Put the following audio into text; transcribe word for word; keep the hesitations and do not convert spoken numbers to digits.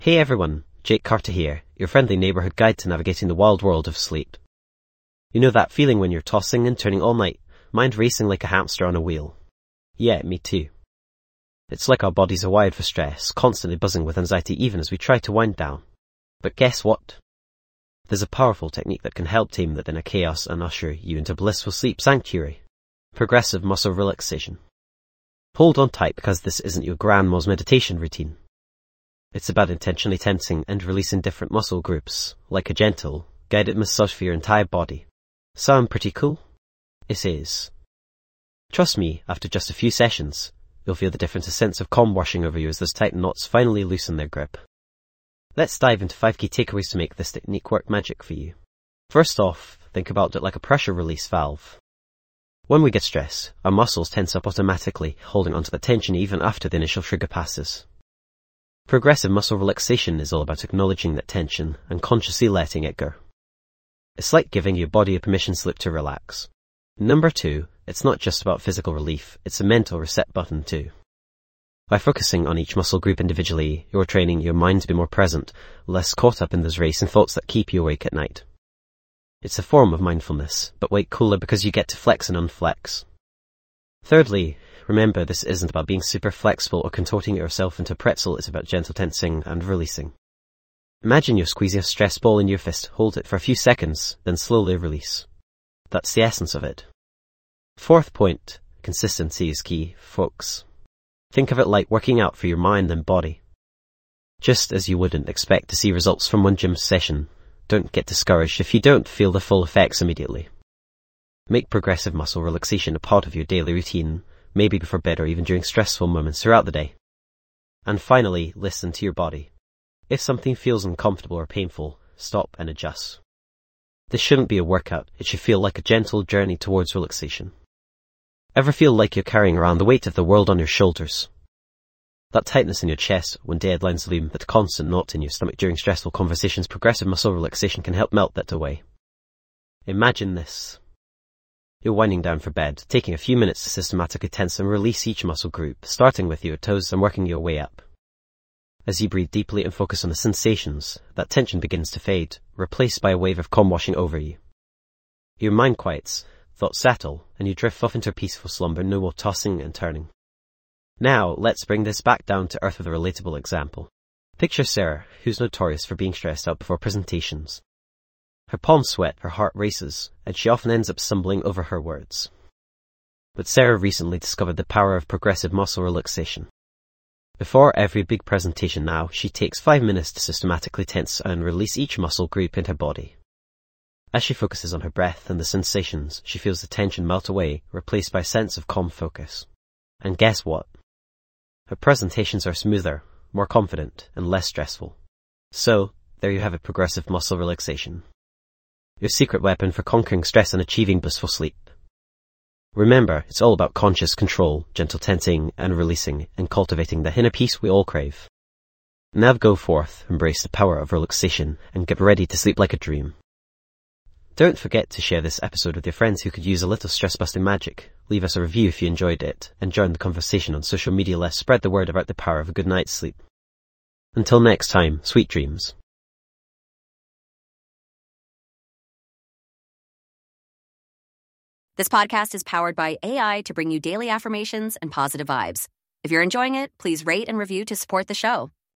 Hey everyone, Jake Carter here, your friendly neighbourhood guide to navigating the wild world of sleep. You know that feeling when you're tossing and turning all night, mind racing like a hamster on a wheel? Yeah, me too. It's like our bodies are wired for stress, constantly buzzing with anxiety even as we try to wind down. But guess what? There's a powerful technique that can help tame that inner chaos and usher you into blissful sleep sanctuary. Progressive muscle relaxation. Hold on tight because this isn't your grandma's meditation routine. It's about intentionally tensing and releasing different muscle groups, like a gentle, guided massage for your entire body. Sound pretty cool? It is. Trust me, after just a few sessions, you'll feel the difference, a sense of calm washing over you as those tight knots finally loosen their grip. Let's dive into five key takeaways to make this technique work magic for you. First off, think about it like a pressure release valve. When we get stressed, our muscles tense up automatically, holding onto the tension even after the initial trigger passes. Progressive muscle relaxation is all about acknowledging that tension and consciously letting it go. It's like giving your body a permission slip to relax. Number two, it's not just about physical relief, it's a mental reset button too. By focusing on each muscle group individually, you're training your mind to be more present, less caught up in those racing thoughts that keep you awake at night. It's a form of mindfulness, but way cooler because you get to flex and unflex. Thirdly, remember this isn't about being super flexible or contorting yourself into a pretzel, it's about gentle tensing and releasing. Imagine you're squeezing a stress ball in your fist, hold it for a few seconds, then slowly release. That's the essence of it. Fourth point, consistency is key, folks. Think of it like working out for your mind and body. Just as you wouldn't expect to see results from one gym session, don't get discouraged if you don't feel the full effects immediately. Make progressive muscle relaxation a part of your daily routine, maybe before bed or even during stressful moments throughout the day. And finally, listen to your body. If something feels uncomfortable or painful, stop and adjust. This shouldn't be a workout, it should feel like a gentle journey towards relaxation. Ever feel like you're carrying around the weight of the world on your shoulders? That tightness in your chest when deadlines loom, that constant knot in your stomach during stressful conversations, progressive muscle relaxation can help melt that away. Imagine this. You're winding down for bed, taking a few minutes to systematically tense and release each muscle group, starting with your toes and working your way up. As you breathe deeply and focus on the sensations, that tension begins to fade, replaced by a wave of calm washing over you. Your mind quiets, thoughts settle, and you drift off into a peaceful slumber, no more tossing and turning. Now, let's bring this back down to earth with a relatable example. Picture Sarah, who's notorious for being stressed out before presentations. Her palms sweat, her heart races, and she often ends up stumbling over her words. But Sarah recently discovered the power of progressive muscle relaxation. Before every big presentation now, she takes five minutes to systematically tense and release each muscle group in her body. As she focuses on her breath and the sensations, she feels the tension melt away, replaced by a sense of calm focus. And guess what? Her presentations are smoother, more confident, and less stressful. So, there you have it, progressive muscle relaxation. Your secret weapon for conquering stress and achieving blissful sleep. Remember, it's all about conscious control, gentle tensing and releasing, and cultivating the inner peace we all crave. Now go forth, embrace the power of relaxation, and get ready to sleep like a dream. Don't forget to share this episode with your friends who could use a little stress-busting magic. Leave us a review if you enjoyed it, and join the conversation on social media. Let's spread the word about the power of a good night's sleep. Until next time, sweet dreams. This podcast is powered by A I to bring you daily affirmations and positive vibes. If you're enjoying it, please rate and review to support the show.